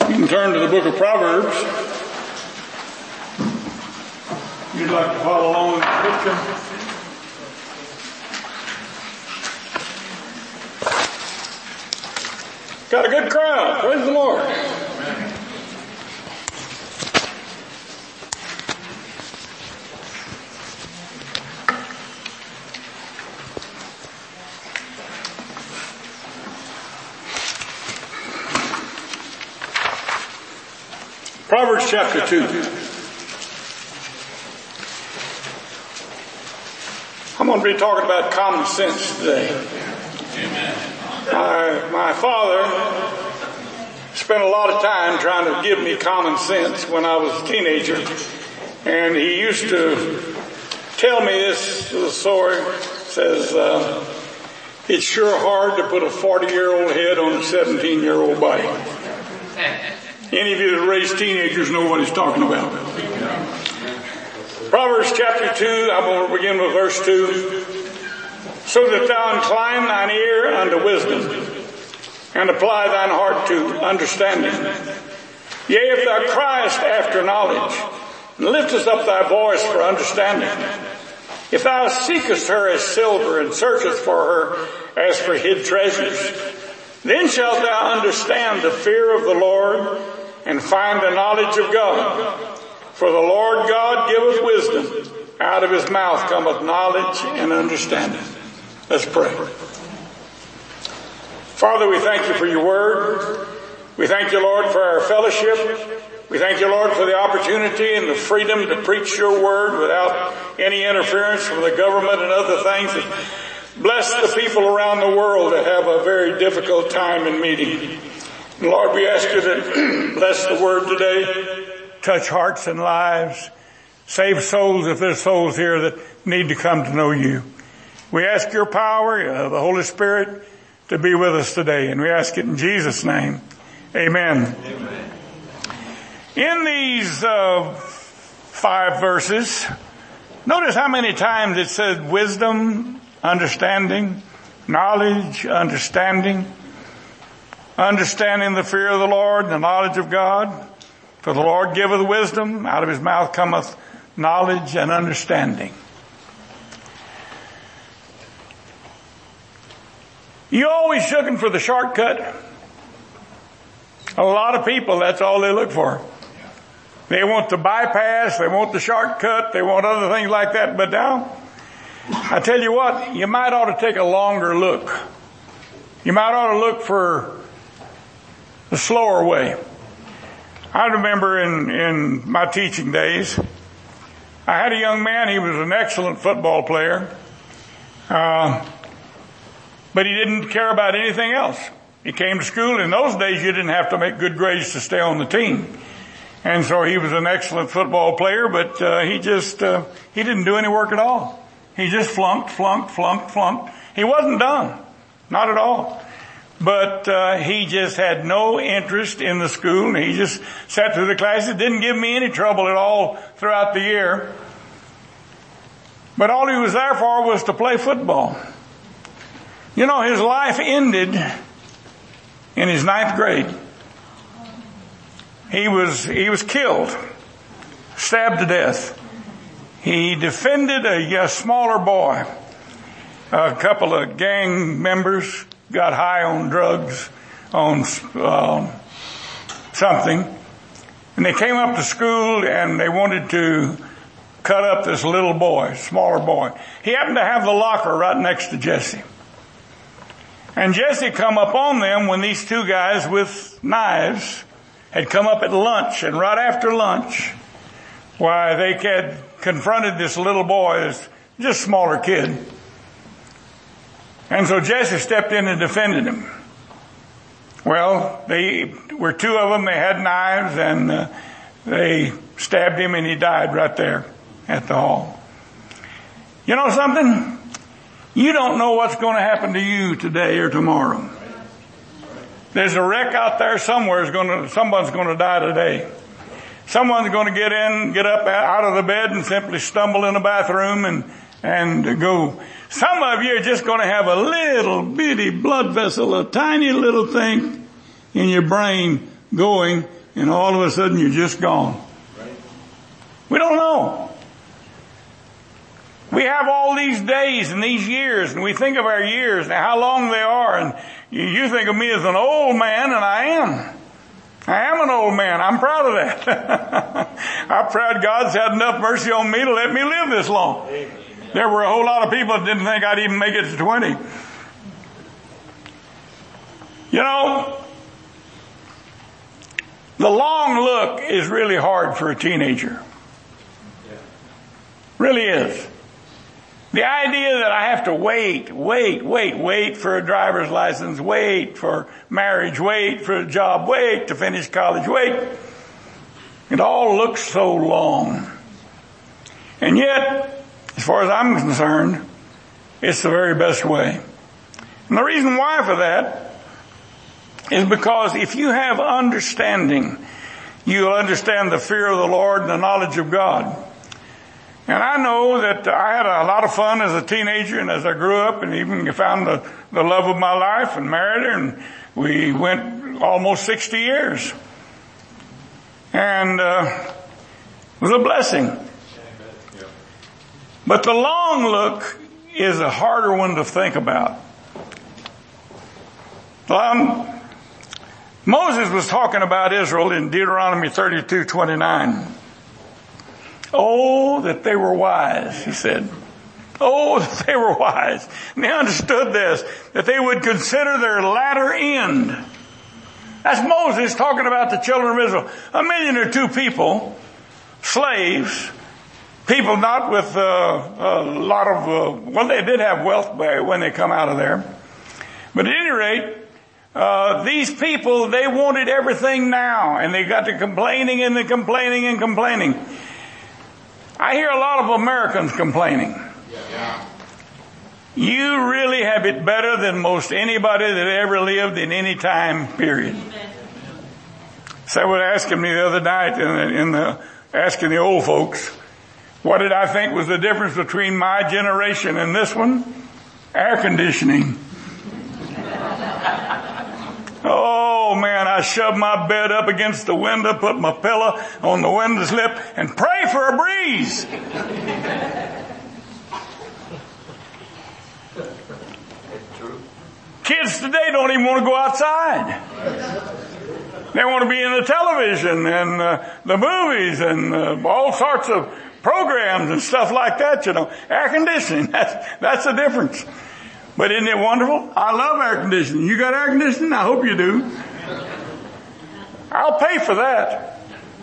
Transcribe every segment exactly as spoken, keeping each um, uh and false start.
You can turn to the book of Proverbs. If you'd like to follow along in the picture. Got a good crowd. Praise the Lord. Proverbs chapter two. I'm going to be talking about common sense today. Amen. My, my father spent a lot of time trying to give me common sense when I was a teenager. And he used to tell me this little story. It says, uh, it's sure hard to put a forty-year-old head on a seventeen-year-old body. Any of you that raise teenagers know what he's talking about. Proverbs chapter two, I'm going to begin with verse two. So that thou incline thine ear unto wisdom, and apply thine heart to understanding. Yea, if thou criest after knowledge, and liftest up thy voice for understanding. If thou seekest her as silver, and searchest for her as for hid treasures, then shalt thou understand the fear of the Lord, and find the knowledge of God. For the Lord God giveth wisdom. Out of his mouth cometh knowledge and understanding. Let's pray. Father, we thank you for your word. We thank you, Lord, for our fellowship. We thank you, Lord, for the opportunity and the freedom to preach your word without any interference from the government and other things. Bless the people around the world that have a very difficult time in meeting. And Lord, we ask you to bless the word today, touch hearts and lives, save souls if there's souls here that need to come to know you. We ask your power, uh, the Holy Spirit, to be with us today, and we ask it in Jesus' name. Amen. Amen. In these uh, five verses, notice how many times it said wisdom, understanding, knowledge, understanding, understanding the fear of the Lord, the knowledge of God. For the Lord giveth wisdom, out of his mouth cometh knowledge and understanding. You always looking for the shortcut. A lot of people, that's all they look for. They want the bypass, they want the shortcut, they want other things like that. But now, I tell you what, you might ought to take a longer look. You might ought to look for the slower way. I remember in, in my teaching days, I had a young man, he was an excellent football player, uh, but he didn't care about anything else. He came to school. In those days, you didn't have to make good grades to stay on the team. And so he was an excellent football player, but uh, he just, uh, he didn't do any work at all. He just flunked, flunked, flunked, flunked. He wasn't done. Not at all. But uh, he just had no interest in the school. He just sat through the classes. Didn't give me any trouble at all throughout the year. But all he was there for was to play football. You know, his life ended in his ninth grade. He was, he was killed, stabbed to death. He defended a, a smaller boy. A couple of gang members got high on drugs, on um, something. And they came up to school and they wanted to cut up this little boy, smaller boy. He happened to have the locker right next to Jesse. And Jesse come up on them when these two guys with knives had come up at lunch. And right after lunch, why, they had confronted this little boy, this just smaller kid. And so Jesse stepped in and defended him. Well, they were two of them. They had knives, and uh, they stabbed him, and he died right there at the hall. You know something? You don't know what's going to happen to you today or tomorrow. There's a wreck out there somewhere. Is going to, someone's going to die today. Someone's going to get in, get up out of the bed and simply stumble in the bathroom and, and go. Some of you are just going to have a little bitty blood vessel, a tiny little thing in your brain going, and all of a sudden you're just gone. We don't know. We have all these days and these years, and we think of our years and how long they are, and you think of me as an old man, and I am. I am an old man. I'm proud of that. I'm proud God's had enough mercy on me to let me live this long. There were a whole lot of people that didn't think I'd even make it to twenty. You know, the long look is really hard for a teenager. Really is. The idea that I have to wait, wait, wait, wait for a driver's license, wait for marriage, wait for a job, wait to finish college, wait. It all looks so long. And yet, as far as I'm concerned, it's the very best way. And the reason why for that is because if you have understanding, you'll understand the fear of the Lord and the knowledge of God. And I know that I had a lot of fun as a teenager and as I grew up, and even found the, the love of my life and married her, and we went almost sixty years. And uh, it was a blessing. But the long look is a harder one to think about. Um, Moses was talking about Israel in Deuteronomy thirty-two twenty-nine. Oh, that they were wise, he said. Oh, that they were wise. And they understood this, that they would consider their latter end. That's Moses talking about the children of Israel. A million or two people, slaves, people not with uh, a lot of, uh, well, they did have wealth when they come out of there. But at any rate, uh, these people, they wanted everything now. And they got to complaining and the complaining and complaining. I hear a lot of Americans complaining. Yeah. You really have it better than most anybody that ever lived in any time period. So I was asking me the other night in the, in the asking the old folks, what did I think was the difference between my generation and this one? Air conditioning. Oh man, I shoved my bed up against the window, put my pillow on the window slip, and pray for a breeze. Kids today don't even want to go outside. They want to be in the television and uh, the movies and uh, all sorts of programs and stuff like that, you know. Air conditioning, that's, that's the difference. But isn't it wonderful? I love air conditioning. You got air conditioning? I hope you do. I'll pay for that.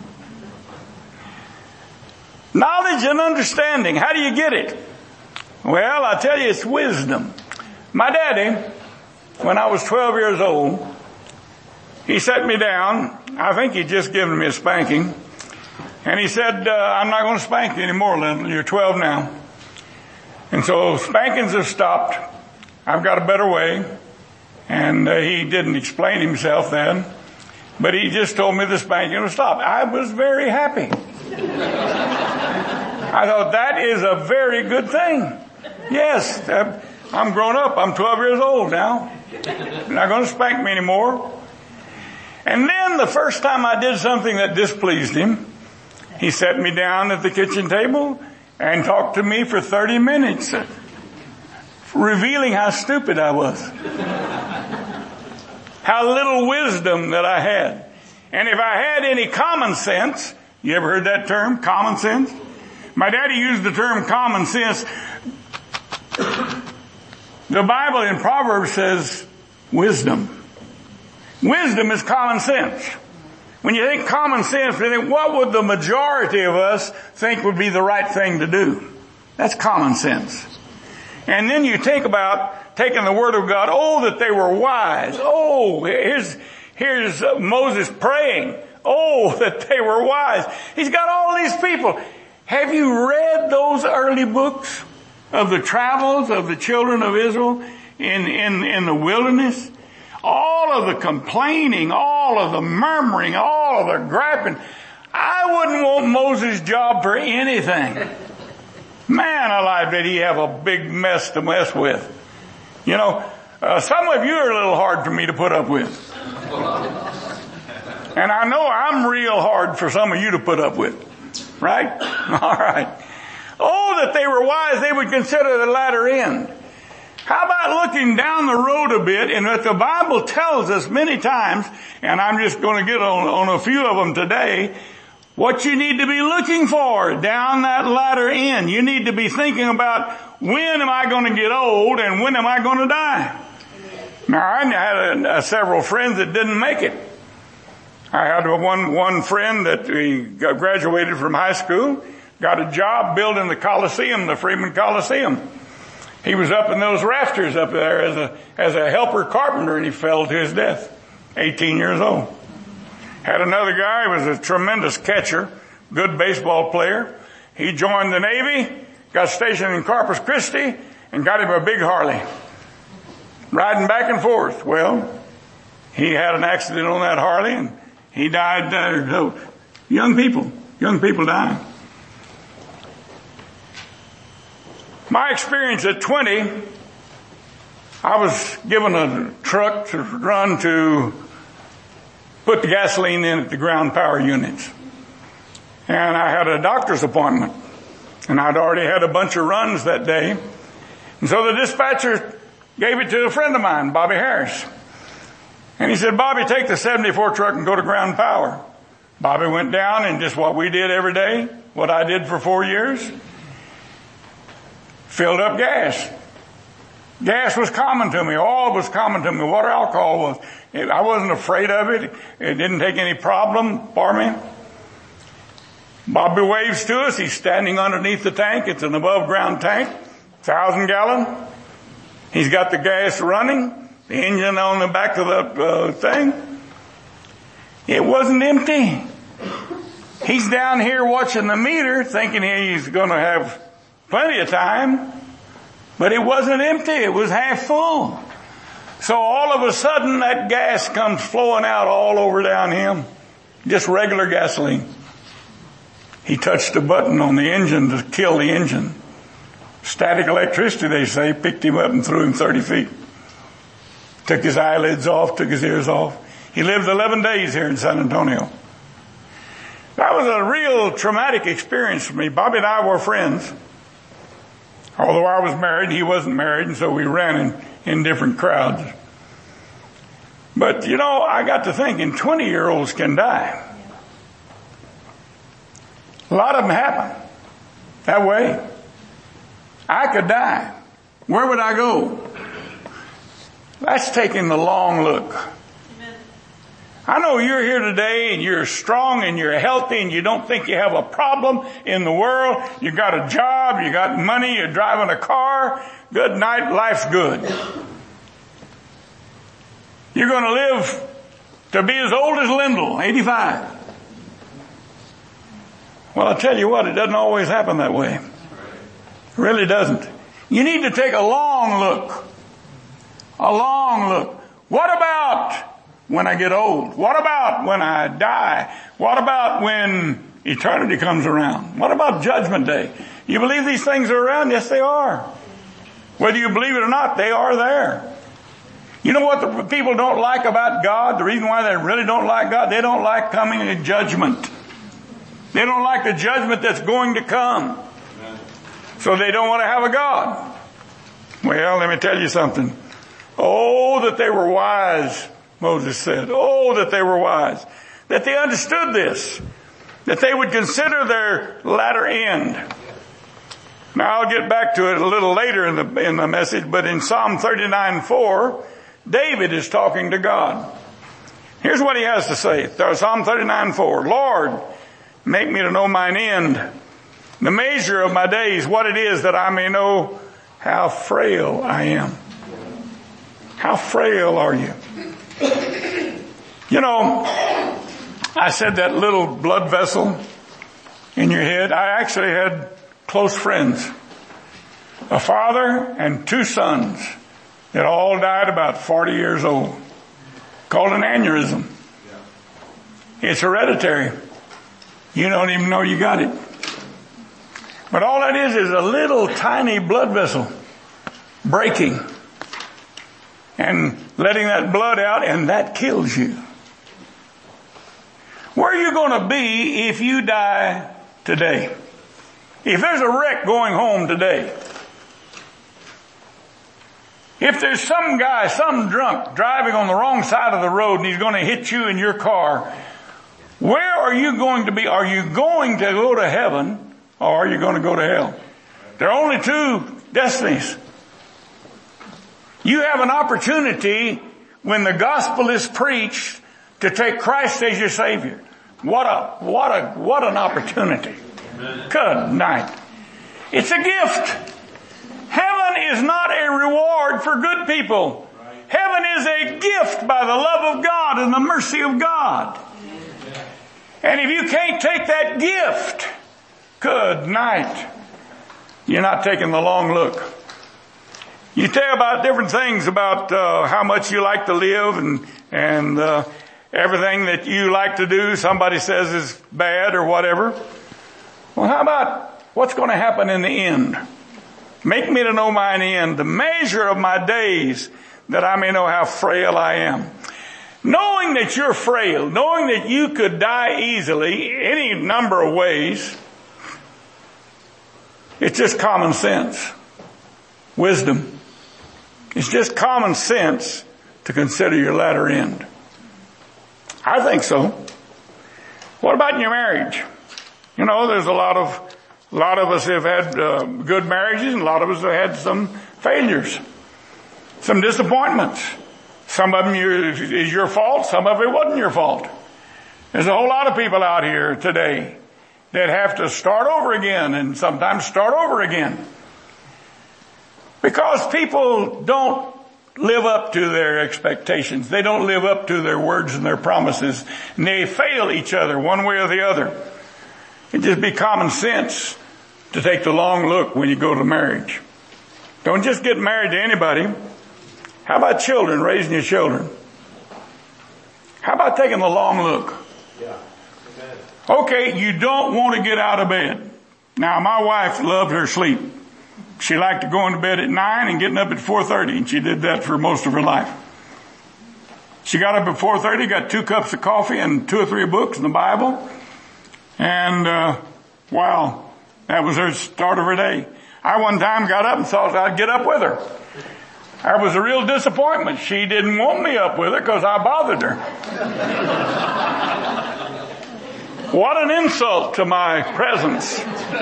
Knowledge and understanding. How do you get it? Well, I tell you, it's wisdom. My daddy, when I was twelve years old, he set me down. I think he'd just given me a spanking. And he said, uh, I'm not going to spank you anymore, Lyndon. You're twelve now. And so spankings have stopped. I've got a better way. And uh, he didn't explain himself then. But he just told me the spanking would stop. I was very happy. I thought, that is a very good thing. Yes, uh, I'm grown up. I'm twelve years old now. You're not going to spank me anymore. And then the first time I did something that displeased him, he set me down at the kitchen table and talked to me for thirty minutes. Revealing how stupid I was. How little wisdom that I had. And if I had any common sense, you ever heard that term, common sense? My daddy used the term common sense. The Bible in Proverbs says wisdom. Wisdom is common sense. When you think common sense, you think, what would the majority of us think would be the right thing to do? That's common sense. And then you think about taking the Word of God. Oh, that they were wise. Oh, here's, here's Moses praying. Oh, that they were wise. He's got all these people. Have you read those early books of the travels of the children of Israel in, in, in the wilderness? All of the complaining, all of the murmuring, all of the griping. I wouldn't want Moses' job for anything. Man alive, did he have a big mess to mess with. You know, uh, some of you are a little hard for me to put up with. And I know I'm real hard for some of you to put up with. Right? All right. Oh, that they were wise, they would consider the latter end. How about looking down the road a bit, and what the Bible tells us many times, and I'm just going to get on, on a few of them today, what you need to be looking for down that latter end. You need to be thinking about, when am I going to get old and when am I going to die? Now, I had a, a, several friends that didn't make it. I had one, one friend that he graduated from high school, got a job building the Coliseum, the Freeman Coliseum. He was up in those rafters up there as a, as a helper carpenter, and he fell to his death, eighteen years old. Had another guy who was a tremendous catcher, good baseball player. He joined the Navy, got stationed in Corpus Christi, and got him a big Harley. Riding back and forth. Well, he had an accident on that Harley, and he died. Uh, young people, young people dying. My experience at twenty, I was given a truck to run to put the gasoline in at the ground power units. And I had a doctor's appointment. And I'd already had a bunch of runs that day. And so the dispatcher gave it to a friend of mine, Bobby Harris. And he said, Bobby, take the seventy-four truck and go to ground power. Bobby went down and just what we did every day, what I did for four years, filled up gas. Gas was common to me. Oil was common to me. Water, alcohol was. I wasn't afraid of it. It didn't take any problem for me. Bobby waves to us. He's standing underneath the tank. It's an above ground tank, thousand gallon. He's got the gas running, the engine on the back of the uh, thing. It wasn't empty. He's down here watching the meter, thinking he's going to have plenty of time, but it wasn't empty. It was half full. So all of a sudden that gas comes flowing out all over down him. Just regular gasoline. He touched a button on the engine to kill the engine. Static electricity, they say, picked him up and threw him thirty feet. Took his eyelids off, took his ears off. He lived eleven days here in San Antonio. That was a real traumatic experience for me. Bobby and I were friends. Although I was married, he wasn't married, and so we ran in, in different crowds. But, you know, I got to thinking, twenty-year-olds can die. A lot of them happen that way. I could die. Where would I go? That's taking the long look. I know you're here today and you're strong and you're healthy and you don't think you have a problem in the world. You got a job, you got money, you're driving a car. Good night, life's good. You're going to live to be as old as Lindell, eighty-five. Well, I'll tell you what, it doesn't always happen that way. It really doesn't. You need to take a long look. A long look. What about when I get old? What about when I die? What about when eternity comes around? What about Judgment Day? You believe these things are around? Yes, they are. Whether you believe it or not, they are there. You know what the people don't like about God? The reason why they really don't like God, they don't like coming to judgment. They don't like the judgment that's going to come. So they don't want to have a God. Well, let me tell you something. Oh, that they were wise, Moses said. Oh, that they were wise. That they understood this. That they would consider their latter end. Now, I'll get back to it a little later in the, in the message, but in Psalm thirty-nine four, David is talking to God. Here's what he has to say. Psalm thirty-nine four. Lord, make me to know mine end, the measure of my days, what it is, that I may know how frail I am. How frail are you? You know, I said that little blood vessel in your head. I actually had close friends, a father and two sons that all died about forty years old, called an aneurysm. It's hereditary. You don't even know you got it. But all that is is a little tiny blood vessel breaking and letting that blood out, and that kills you. you going to be if you die today? If there's a wreck going home today, if there's some guy, some drunk driving on the wrong side of the road and he's going to hit you in your car, where are you going to be? Are you going to go to heaven or are you going to go to hell? There are only two destinies. You have an opportunity when the gospel is preached to take Christ as your Savior. What a, what a, what an opportunity. Amen. Good night. It's a gift. Heaven is not a reward for good people. Heaven is a gift by the love of God and the mercy of God. And if you can't take that gift, good night. You're not taking the long look. You tell about different things about uh, how much you like to live and and uh, everything that you like to do somebody says is bad or whatever. Well, how about what's going to happen in the end? Make me to know mine end, the measure of my days, that I may know how frail I am. Knowing that you're frail, knowing that you could die easily any number of ways, it's just common sense. Wisdom. It's just common sense to consider your latter end. I think so. What about in your marriage? You know, there's a lot of, a lot of us have had uh, good marriages and a lot of us have had some failures, some disappointments. Some of them is your fault, some of it wasn't your fault. There's a whole lot of people out here today that have to start over again and sometimes start over again. Because people don't live up to their expectations. They don't live up to their words and their promises. And they fail each other one way or the other. It just be common sense to take the long look when you go to marriage. Don't just get married to anybody. How about children, raising your children? How about taking the long look? Yeah. Okay, you don't want to get out of bed. Now, my wife loved her sleep. She liked to go into bed at nine and getting up at four thirty, and she did that for most of her life. She got up at four thirty, got two cups of coffee and two or three books in the Bible, and uh wow, that was her start of her day. I one time got up and thought I'd get up with her. That was a real disappointment. She didn't want me up with her because I bothered her. What an insult to my presence.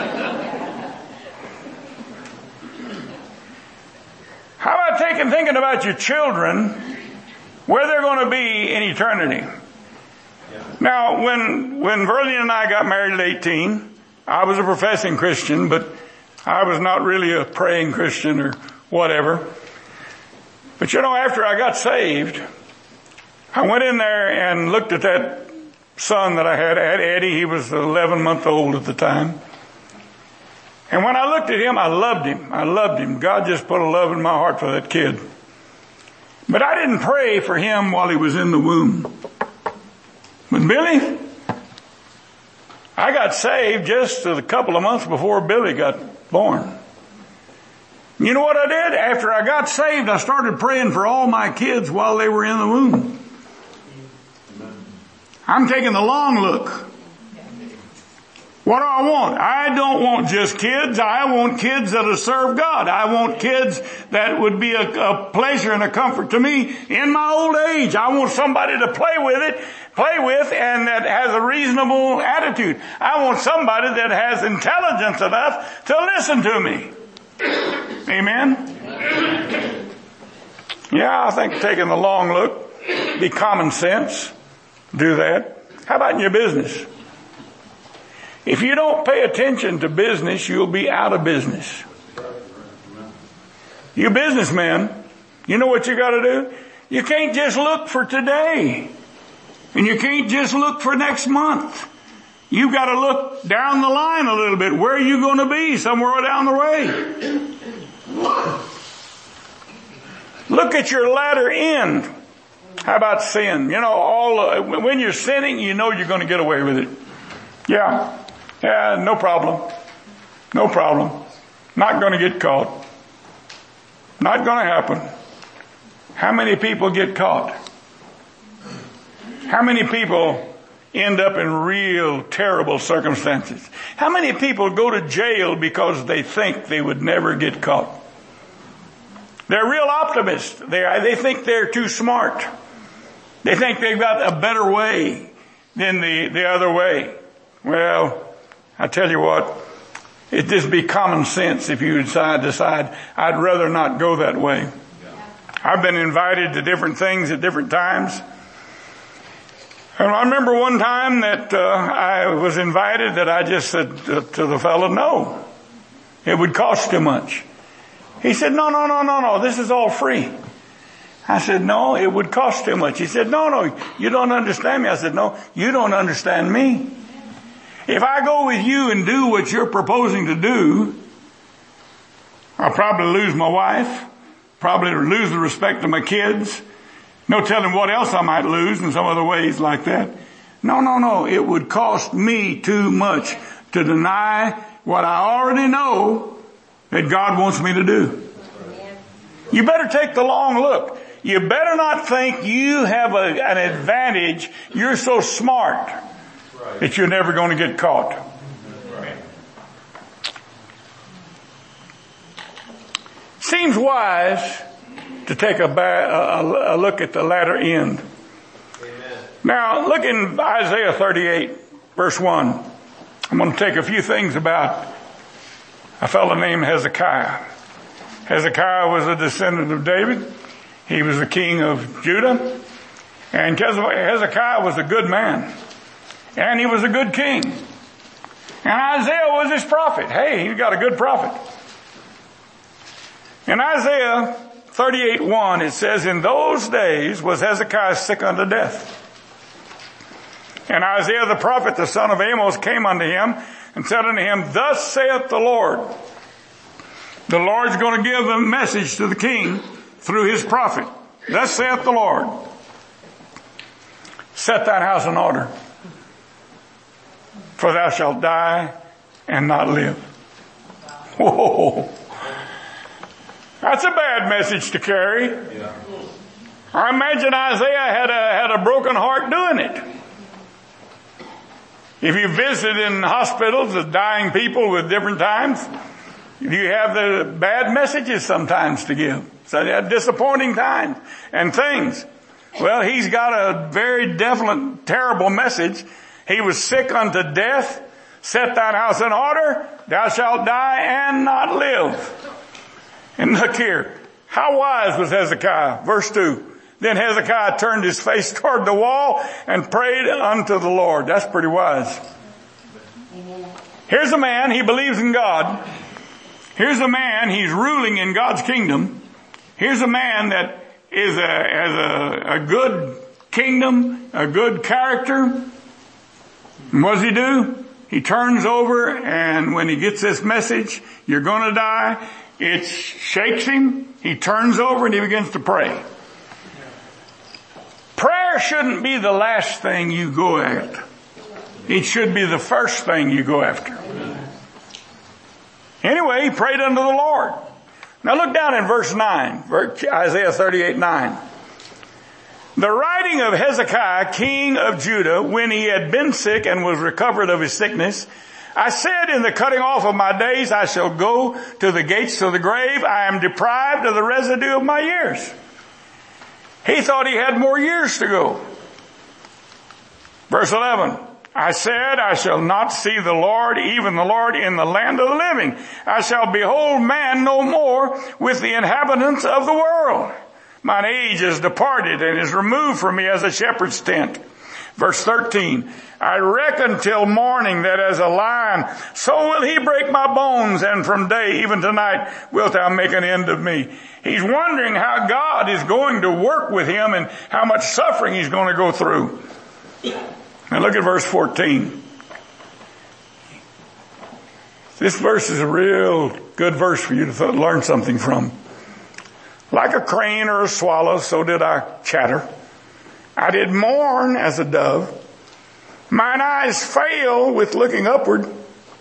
How about taking, thinking about your children, where they're going to be in eternity? Now, when, when Verlene and I got married at eighteen, I was a professing Christian, but I was not really a praying Christian or whatever. But you know, after I got saved, I went in there and looked at that son that I had, I had Eddie. He was eleven months old at the time. And when I looked at him, I loved him. I loved him. God just put a love in my heart for that kid. But I didn't pray for him while he was in the womb. But Billy, I got saved just a couple of months before Billy got born. You know what I did? After I got saved, I started praying for all my kids while they were in the womb. I'm taking the long look. What do I want? I don't want just kids. I want kids that'll serve God. I want kids that would be a, a pleasure and a comfort to me in my old age. I want somebody to play with it, play with, and that has a reasonable attitude. I want somebody that has intelligence enough to listen to me. Amen? Yeah, I think taking the long look, be common sense, do that. How about in your business? If you don't pay attention to business, you'll be out of business. You businessmen, you know what you got to do? You can't just look for today. And you can't just look for next month. You've got to look down the line a little bit. Where are you going to be? Somewhere down the way. Look at your latter end. How about sin? You know, all uh, when you're sinning, you know you're going to get away with it. Yeah. Yeah, no problem. No problem. Not going to get caught. Not going to happen. How many people get caught? How many people end up in real terrible circumstances. How many people go to jail because they think they would never get caught? They're real optimists. They, they think they're too smart. They think they've got a better way than the, the other way. Well, I tell you what, it'd just be common sense if you decide, decide, I'd rather not go that way. I've been invited to different things at different times. And I remember one time that uh, I was invited that I just said to, to the fellow, no, it would cost too much. He said, no, no, no, no, no, this is all free. I said, no, it would cost too much. He said, no, no, you don't understand me. I said, no, you don't understand me. If I go with you and do what you're proposing to do, I'll probably lose my wife, probably lose the respect of my kids. No telling what else I might lose in some other ways like that. No, no, no. It would cost me too much to deny what I already know that God wants me to do. You better take the long look. You better not think you have a, an advantage. You're so smart that you're never going to get caught. Seems wise to take a, a, a look at the latter end. Amen. Now, look in Isaiah thirty-eight, verse one. I'm going to take a few things about a fellow named Hezekiah. Hezekiah was a descendant of David. He was the king of Judah. And Hezekiah was a good man. And he was a good king. And Isaiah was his prophet. Hey, he got a good prophet. In Isaiah thirty-eight one, it says, in those days was Hezekiah sick unto death. And Isaiah the prophet, the son of Amos, came unto him and said unto him, thus saith the Lord. The Lord's going to give a message to the king through his prophet. Thus saith the Lord. Set thine house in order, for thou shalt die and not live. Whoa. That's a bad message to carry. Yeah. I imagine Isaiah had a, had a broken heart doing it. If you visit in hospitals with dying people with different times, you have the bad messages sometimes to give. So they have disappointing times and things. Well, he's got a very definite, terrible message. He was sick unto death. Set thine house in order. Thou shalt die and not live. And look here, how wise was Hezekiah? Verse two. Then Hezekiah turned his face toward the wall and prayed unto the Lord. That's pretty wise. Here's a man, he believes in God. Here's a man, he's ruling in God's kingdom. Here's a man that is a, has a, a good kingdom, a good character. And what does he do? He turns over, and when he gets this message, you're going to die, it shakes him. He turns over and he begins to pray. Prayer shouldn't be the last thing you go at. It should be the first thing you go after. Anyway, he prayed unto the Lord. Now look down in verse nine, Isaiah thirty-eight nine. The writing of Hezekiah, king of Judah, when he had been sick and was recovered of his sickness, I said, in the cutting off of my days, I shall go to the gates of the grave. I am deprived of the residue of my years. He thought he had more years to go. Verse eleven. I said, I shall not see the Lord, even the Lord, in the land of the living. I shall behold man no more with the inhabitants of the world. Mine age is departed and is removed from me as a shepherd's tent. Verse thirteen. I reckon till morning that as a lion, so will he break my bones, and from day even to night wilt thou make an end of me. He's wondering how God is going to work with him and how much suffering he's going to go through. Now look at verse fourteen. This verse is a real good verse for you to th- learn something from. Like a crane or a swallow, so did I chatter. I did mourn as a dove. Mine eyes fail with looking upward.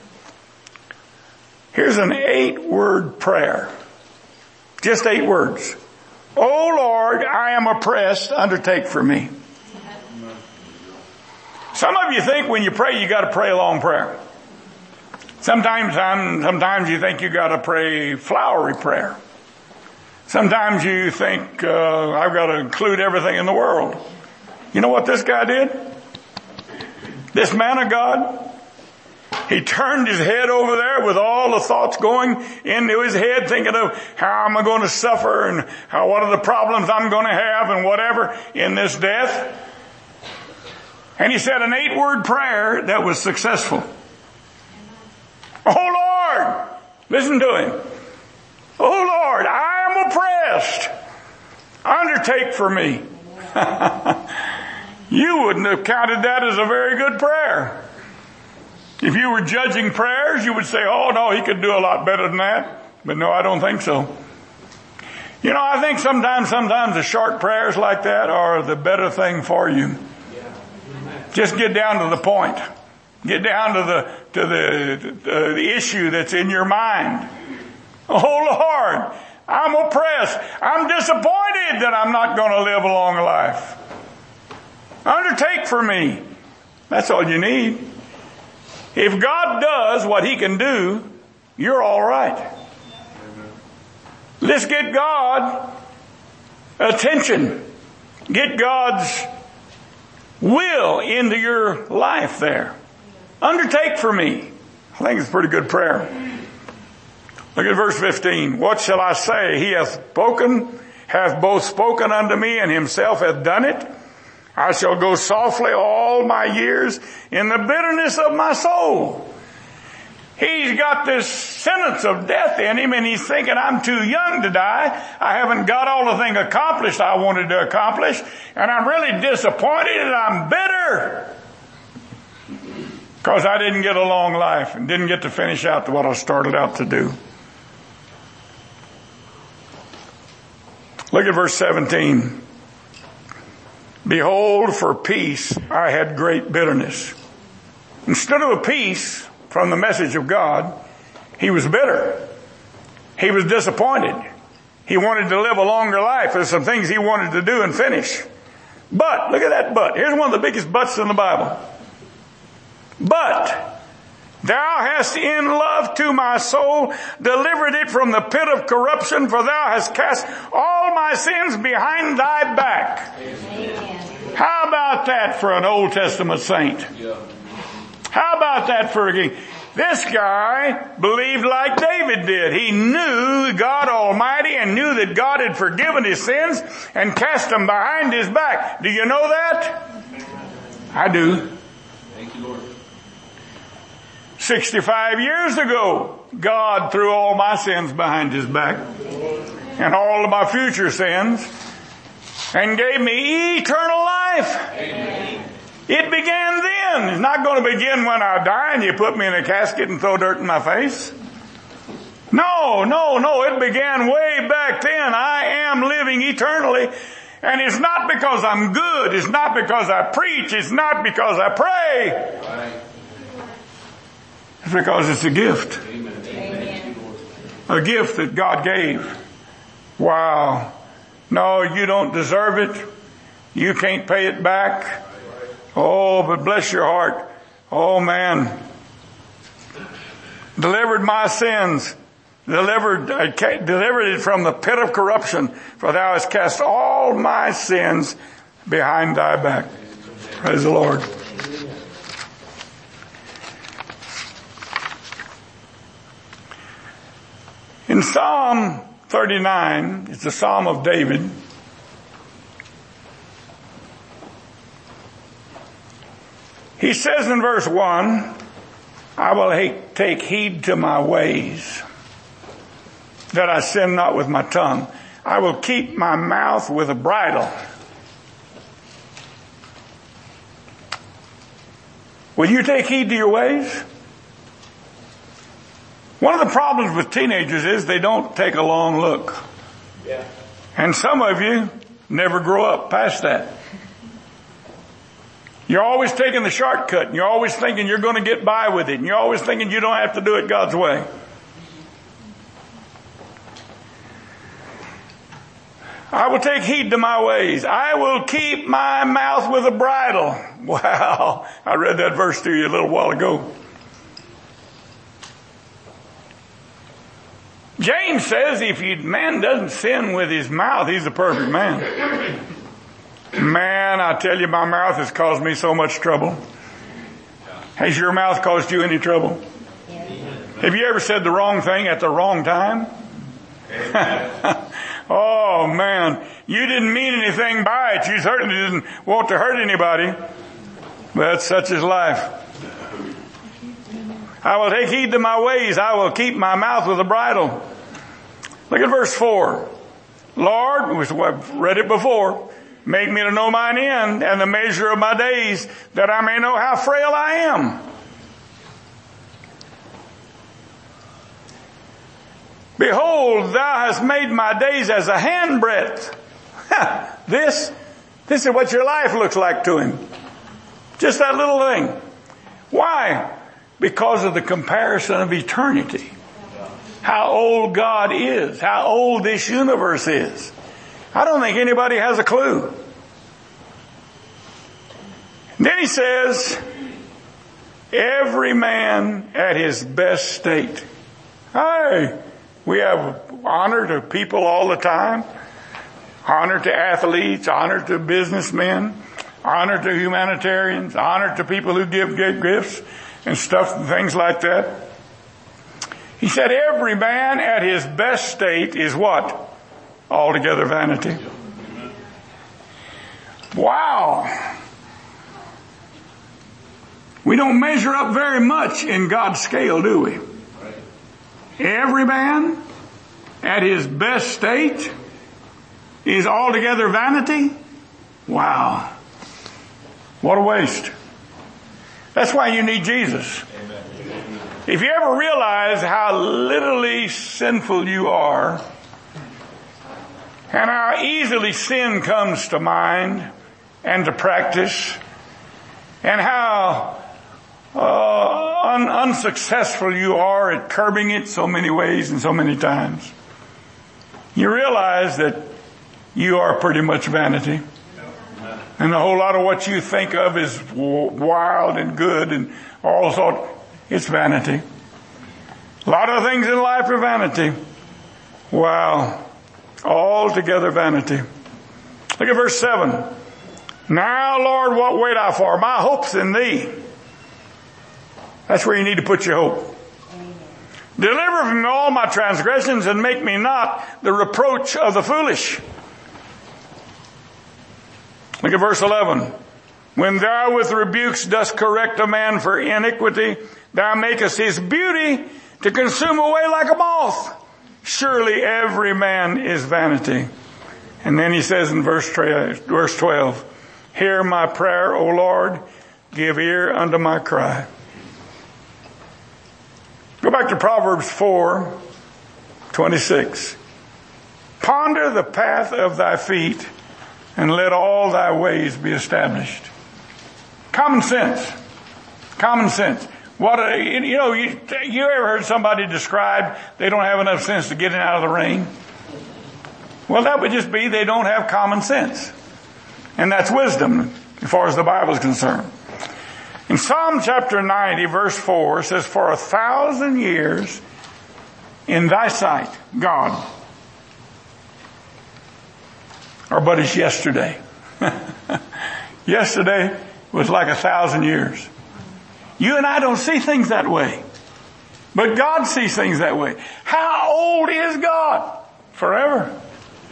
Here's an eight-word prayer. Just eight words. O Lord, I am oppressed. Undertake for me. Some of you think when you pray, you got to pray a long prayer. Sometimes, I'm, sometimes you think you got to pray flowery prayer. Sometimes you think uh, I've got to include everything in the world. You know what this guy did? This man of God. He turned his head over there with all the thoughts going into his head, thinking of how am I going to suffer and how, what are the problems I'm going to have and whatever in this death. And he said an eight-word prayer that was successful. Oh Lord, listen to him. Oh Lord, I am oppressed. Undertake for me. You wouldn't have counted that as a very good prayer. If you were judging prayers, you would say, oh no, he could do a lot better than that. But no, I don't think so. You know, I think sometimes, sometimes the short prayers like that are the better thing for you. Just get down to the point. Get down to the, to the, uh, the issue that's in your mind. Oh Lord, I'm oppressed. I'm disappointed that I'm not going to live a long life. Undertake for me. That's all you need. If God does what He can do, you're all right. Let's get God attention. Get God's will into your life there. Undertake for me. I think it's a pretty good prayer. Look at verse fifteen. What shall I say? He hath spoken, hath both spoken unto me, and Himself hath done it. I shall go softly all my years in the bitterness of my soul. He's got this sentence of death in him, and he's thinking, I'm too young to die. I haven't got all the thing accomplished I wanted to accomplish, and I'm really disappointed and I'm bitter because I didn't get a long life and didn't get to finish out what I started out to do. Look at verse seventeen. Behold, for peace I had great bitterness. Instead of a peace from the message of God, he was bitter. He was disappointed. He wanted to live a longer life. There's some things he wanted to do and finish. But, look at that but. Here's one of the biggest buts in the Bible. But, thou hast in love to my soul delivered it from the pit of corruption, for thou hast cast all my sins behind thy back. Amen. How about that for an Old Testament saint? Yeah. How about that for a king? This guy believed like David did. He knew God Almighty and knew that God had forgiven his sins and cast them behind his back. Do you know that? I do. Thank you, Lord. sixty-five years ago, God threw all my sins behind his back and all of my future sins and gave me eternal life. Amen. It began then. It's not going to begin when I die and you put me in a casket and throw dirt in my face. No, no, no. It began way back then. I am living eternally. And it's not because I'm good. It's not because I preach. It's not because I pray. Right. It's because it's a gift. Amen. A gift that God gave. Wow. No, you don't deserve it. You can't pay it back. Oh, but bless your heart. Oh man. Delivered my sins. Delivered, uh, delivered it from the pit of corruption. For thou hast cast all my sins behind thy back. Praise the Lord. In Psalm thirty-nine, it's a Psalm of David. He says in verse one, I will hate, take heed to my ways, that I sin not with my tongue. I will keep my mouth with a bridle. Will you take heed to your ways? One of the problems with teenagers is they don't take a long look. Yeah. And some of you never grow up past that. You're always taking the shortcut, and you're always thinking you're going to get by with it, and you're always thinking you don't have to do it God's way. I will take heed to my ways. I will keep my mouth with a bridle. Wow. I read that verse to you a little while ago. James says if a man doesn't sin with his mouth, he's a perfect man. Man, I tell you, my mouth has caused me so much trouble. Has your mouth caused you any trouble? Have you ever said the wrong thing at the wrong time? Oh man, you didn't mean anything by it. You certainly didn't want to hurt anybody. But such is life. I will take heed to my ways. I will keep my mouth with a bridle. Look at verse four. Lord, we've read it before, make me to know mine end and the measure of my days, that I may know how frail I am. Behold, thou hast made my days as a handbreadth. This, this is what your life looks like to him. Just that little thing. Why? Because of the comparison of eternity. How old God is. How old this universe is. I don't think anybody has a clue. Then he says, every man at his best state. Hey, we have honor to people all the time. Honor to athletes, honor to businessmen, honor to humanitarians, honor to people who give gifts and stuff and things like that. He said every man at his best state is what? Altogether vanity. Wow. We don't measure up very much in God's scale, do we? Every man at his best state is altogether vanity. Wow. What a waste. That's why you need Jesus. If you ever realize how literally sinful you are and how easily sin comes to mind and to practice and how uh, un- unsuccessful you are at curbing it so many ways and so many times, you realize that you are pretty much vanity. And a whole lot of what you think of is wild and good and all sorts. It's vanity. A lot of things in life are vanity. Wow. Altogether vanity. Look at verse seven. Now, Lord, what wait I for? My hope's in thee. That's where you need to put your hope. Deliver from me all my transgressions and make me not the reproach of the foolish. Look at verse eleven. When thou with rebukes dost correct a man for iniquity, thou makest his beauty to consume away like a moth. Surely every man is vanity. And then he says in verse twelve, hear my prayer, O Lord, give ear unto my cry. Go back to Proverbs four twenty-six. Ponder the path of thy feet, and let all thy ways be established. Common sense. Common sense. What a, you know, you, you ever heard somebody describe they don't have enough sense to get in out of the rain? Well, that would just be they don't have common sense. And that's wisdom as far as the Bible is concerned. In Psalm chapter ninety verse four it says, for a thousand years in thy sight, God, are but as yesterday. Yesterday was like a thousand years. You and I don't see things that way. But God sees things that way. How old is God? Forever.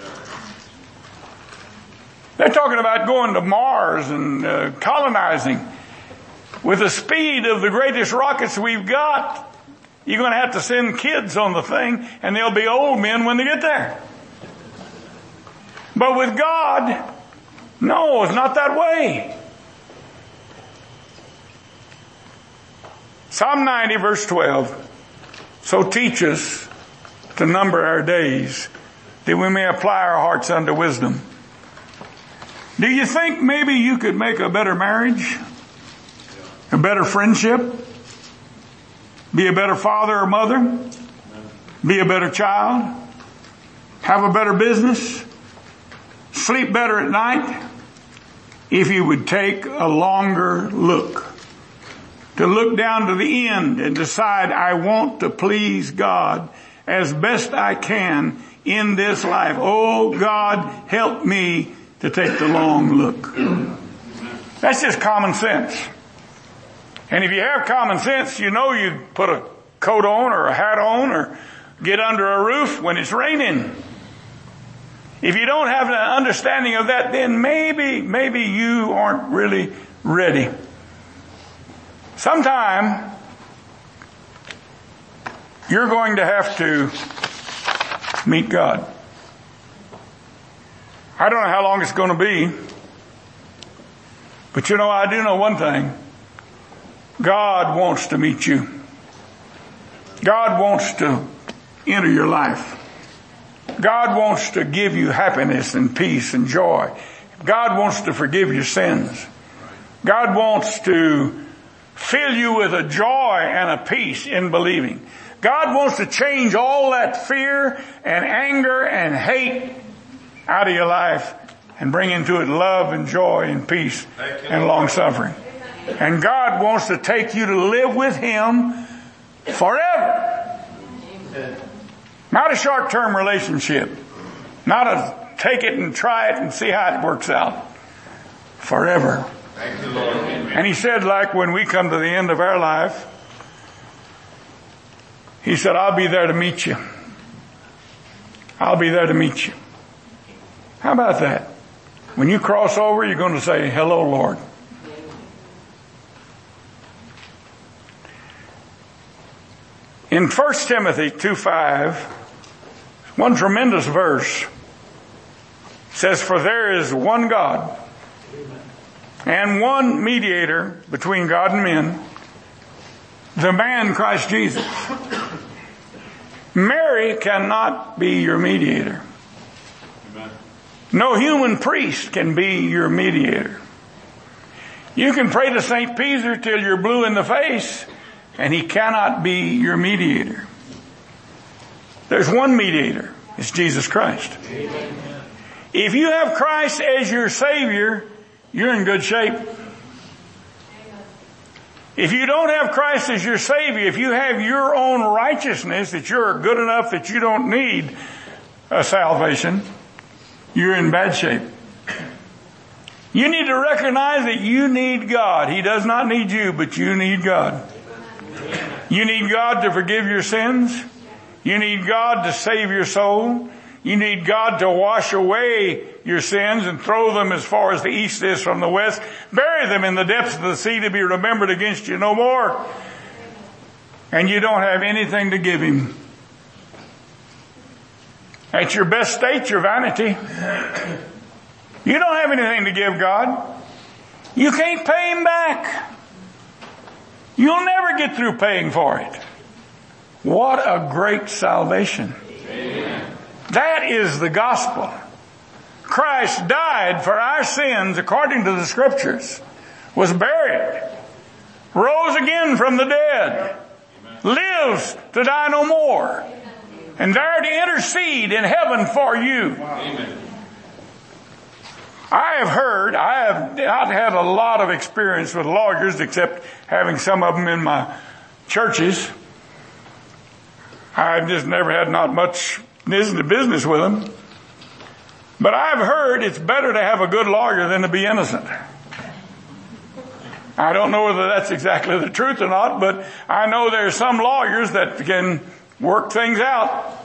They're talking about going to Mars and uh, colonizing. With the speed of the greatest rockets we've got, you're going to have to send kids on the thing, and they'll be old men when they get there. But with God, no, it's not that way. Psalm ninety verse twelve. So teach us to number our days, that we may apply our hearts unto wisdom. Do you think maybe you could make a better marriage? A better friendship? Be a better father or mother? Be a better child? Have a better business? sleep better at night if you would take a longer look. To look down to the end and decide, I want to please God as best I can in this life. Oh God, help me to take the long look. That's just common sense. And if you have common sense, you know you put a coat on or a hat on or get under a roof when it's raining. If you don't have an understanding of that, then maybe, maybe you aren't really ready. Sometime you're going to have to meet God. I don't know how long it's going to be, but you know, I do know one thing. God wants to meet you. God wants to enter your life. God wants to give you happiness and peace and joy. God wants to forgive your sins. God wants to fill you with a joy and a peace in believing. God wants to change all that fear and anger and hate out of your life and bring into it love and joy and peace and long suffering. And God wants to take you to live with Him forever. Not a short-term relationship. Not a take it and try it and see how it works out. Forever. Thank you, Lord. And He said, like when we come to the end of our life, He said, I'll be there to meet you. I'll be there to meet you. How about that? When you cross over, you're going to say, hello, Lord. In First Timothy two five, one tremendous verse says, for there is one God and one mediator between God and men, the man Christ Jesus. Mary cannot be your mediator. No human priest can be your mediator. You can pray to Saint Peter till you're blue in the face, and he cannot be your mediator. There's one mediator. It's Jesus Christ. Amen. If you have Christ as your Savior, you're in good shape. If you don't have Christ as your Savior, if you have your own righteousness, that you're good enough that you don't need a salvation, you're in bad shape. You need to recognize that you need God. He does not need you, but you need God. You need God to forgive your sins. You need God to save your soul. You need God to wash away your sins and throw them as far as the east is from the west. Bury them in the depths of the sea to be remembered against you no more. And you don't have anything to give Him. At your best state, your vanity. You don't have anything to give God. You can't pay Him back. You'll never get through paying for it. What a great salvation. Amen. That is the gospel. Christ died for our sins according to the Scriptures, was buried, rose again from the dead, lives to die no more, and there to intercede in heaven for you. Amen. I have heard, I have not had a lot of experience with lawyers except having some of them in my churches. I've just never had not much business with them. But I've heard it's better to have a good lawyer than to be innocent. I don't know whether that's exactly the truth or not, but I know there are some lawyers that can work things out.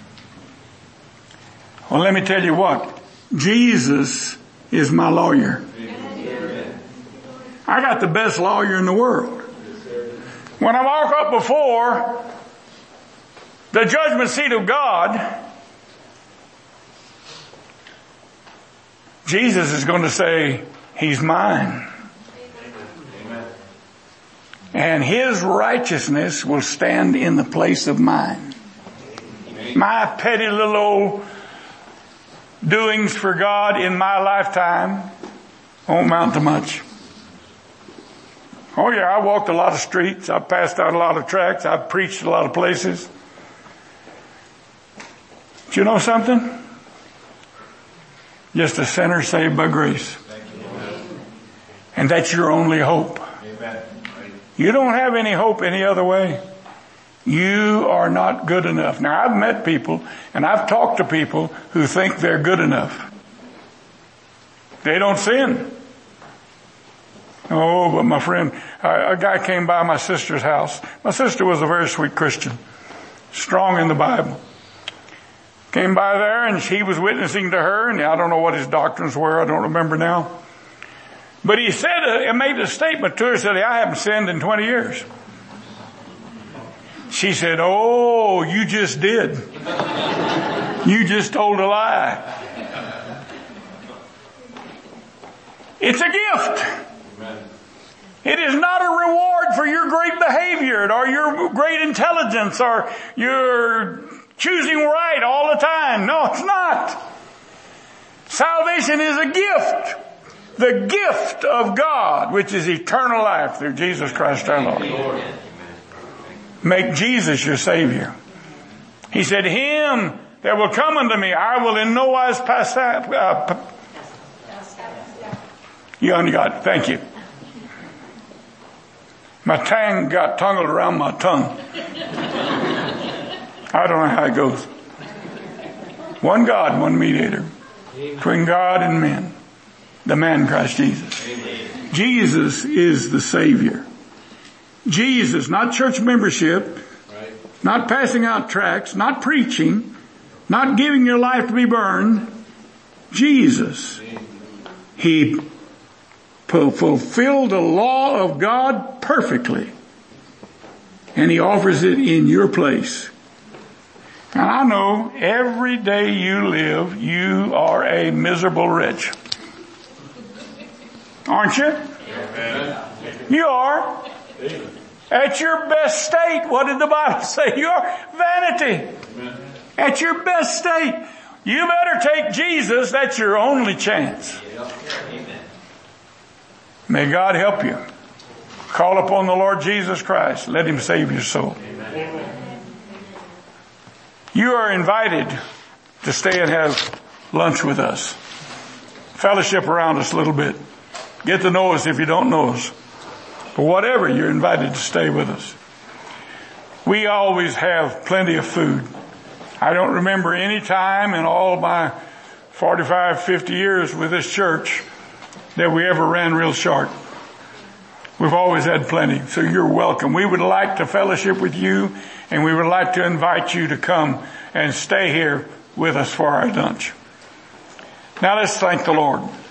Well, let me tell you what. Jesus is my lawyer. I got the best lawyer in the world. When I walk up before the judgment seat of God, Jesus is going to say, He's mine. And His righteousness will stand in the place of mine. My petty little old doings for God in my lifetime won't amount to much. Oh yeah, I walked a lot of streets. I passed out a lot of tracts. I preached a lot of places. But you know something? Just a sinner saved by grace. And that's your only hope. You don't have any hope any other way. You are not good enough. Now, I've met people and I've talked to people who think they're good enough. They don't sin. Oh, but my friend, a guy came by my sister's house. My sister was a very sweet Christian, strong in the Bible. Came by there and he was witnessing to her, and I don't know what his doctrines were. I don't remember now. But he said, uh, made a statement to her, said, I haven't sinned in twenty years. She said, oh, you just did. You just told a lie. It's a gift. It is not a reward for your great behavior or your great intelligence or your choosing right all the time. No, it's not. Salvation is a gift. The gift of God, which is eternal life through Jesus Christ our Lord. Make Jesus your Savior. He said, him that will come unto me, I will in no wise pass out. Uh, you ungot, thank you. My tongue got tangled around my tongue. I don't know how it goes. One God, one mediator between God and men. The man Christ Jesus. Amen. Jesus is the Savior. Jesus, not church membership, right. Not passing out tracts, not preaching, not giving your life to be burned. Jesus. He fulfilled the law of God perfectly. And He offers it in your place. And I know every day you live, you are a miserable wretch. Aren't you? Amen. You are. At your best state, what did the Bible say? You are vanity. Amen. At your best state. You better take Jesus. That's your only chance. Amen. May God help you. Call upon the Lord Jesus Christ. Let Him save your soul. Amen. You are invited to stay and have lunch with us. Fellowship around us a little bit. Get to know us if you don't know us. But whatever, you're invited to stay with us. We always have plenty of food. I don't remember any time in all my forty-five, fifty years with this church that we ever ran real short. We've always had plenty, so you're welcome. We would like to fellowship with you, and we would like to invite you to come and stay here with us for our lunch. Now let's thank the Lord.